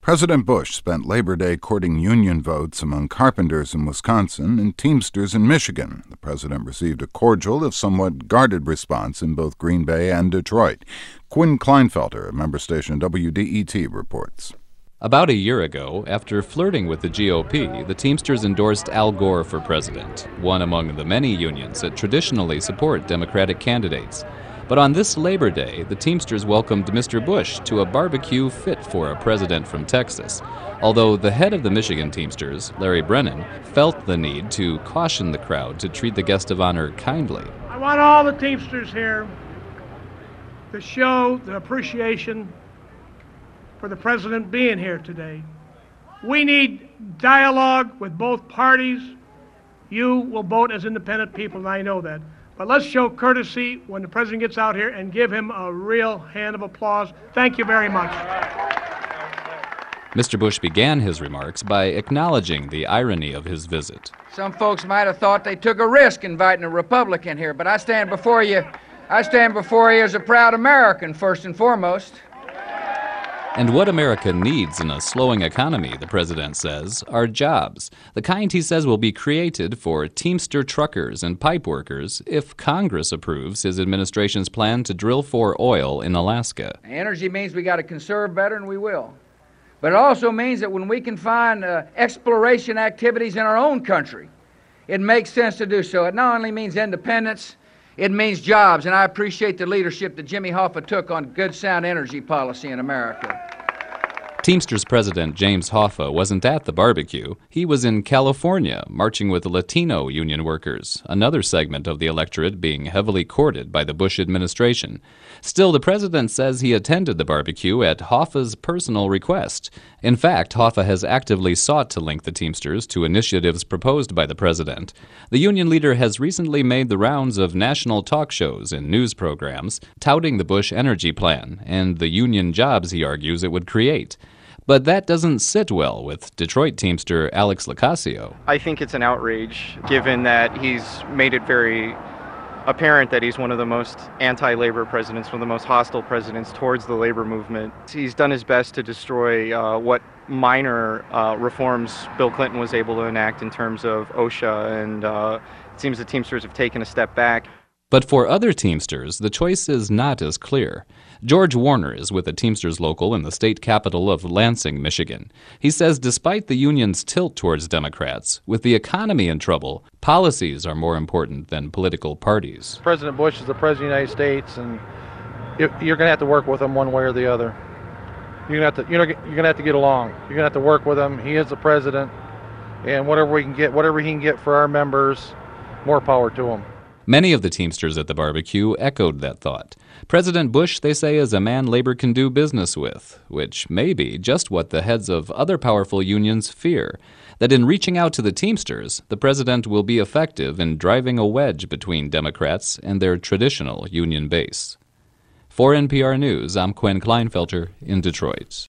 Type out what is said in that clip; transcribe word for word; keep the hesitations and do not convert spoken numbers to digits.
President Bush spent Labor Day courting union votes among carpenters in Wisconsin and Teamsters in Michigan. The president received a cordial, if somewhat guarded, response in both Green Bay and Detroit. Quinn Kleinfelter, a member station W D E T, reports. About a year ago, after flirting with the G O P, the Teamsters endorsed Al Gore for president, one among the many unions that traditionally support Democratic candidates. But on this Labor Day, the Teamsters welcomed Mister Bush to a barbecue fit for a president from Texas, although the head of the Michigan Teamsters, Larry Brennan, felt the need to caution the crowd to treat the guest of honor kindly. I want all the Teamsters here to show the appreciation for the president being here today. We need dialogue with both parties. You will vote as independent people, and I know that. But let's show courtesy when the president gets out here and give him a real hand of applause. Thank you very much. Mister Bush began his remarks by acknowledging the irony of his visit. Some folks might have thought they took a risk inviting a Republican here, but I stand before you, I stand before you as a proud American, first and foremost. And what America needs in a slowing economy, the president says, are jobs. The kind he says will be created for Teamster truckers and pipe workers if Congress approves his administration's plan to drill for oil in Alaska. Energy means we got to conserve better, and we will. But it also means that when we can find uh, exploration activities in our own country, it makes sense to do so. It not only means independence, it means jobs, and I appreciate the leadership that Jimmy Hoffa took on good, sound energy policy in America. Teamsters President James Hoffa wasn't at the barbecue. He was in California, marching with Latino union workers, another segment of the electorate being heavily courted by the Bush administration. Still, the president says he attended the barbecue at Hoffa's personal request. In fact, Hoffa has actively sought to link the Teamsters to initiatives proposed by the president. The union leader has recently made the rounds of national talk shows and news programs, touting the Bush energy plan and the union jobs he argues it would create. But that doesn't sit well with Detroit Teamster Alex Locascio. I think it's an outrage, given that he's made it very apparent that he's one of the most anti-labor presidents, one of the most hostile presidents towards the labor movement. He's done his best to destroy uh, what minor uh, reforms Bill Clinton was able to enact in terms of OSHA, and uh, it seems the Teamsters have taken a step back. But for other Teamsters, the choice is not as clear. George Warner is with a Teamsters local in the state capital of Lansing, Michigan. He says despite the union's tilt towards Democrats, with the economy in trouble, policies are more important than political parties. President Bush is the president of the United States, and you're going to have to work with him one way or the other. You're going to have to, you're going to have to get along. You're going to have to work with him. He is the president, and whatever we can get, whatever he can get for our members, more power to him. Many of the Teamsters at the barbecue echoed that thought. President Bush, they say, is a man labor can do business with, which may be just what the heads of other powerful unions fear, that in reaching out to the Teamsters, the president will be effective in driving a wedge between Democrats and their traditional union base. For N P R News, I'm Quinn Kleinfelter in Detroit.